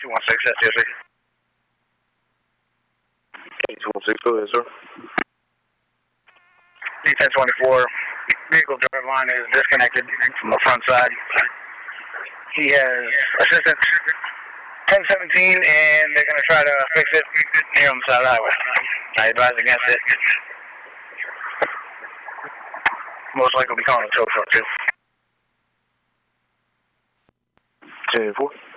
216, that's seriously. 216, go ahead, sir. D1024, vehicle drive line is disconnected from the front side. He has assistance 1017, and they're going to try to fix it here on the side of the highway. I advise against it. Most likely will be calling a tow truck too. 10-4.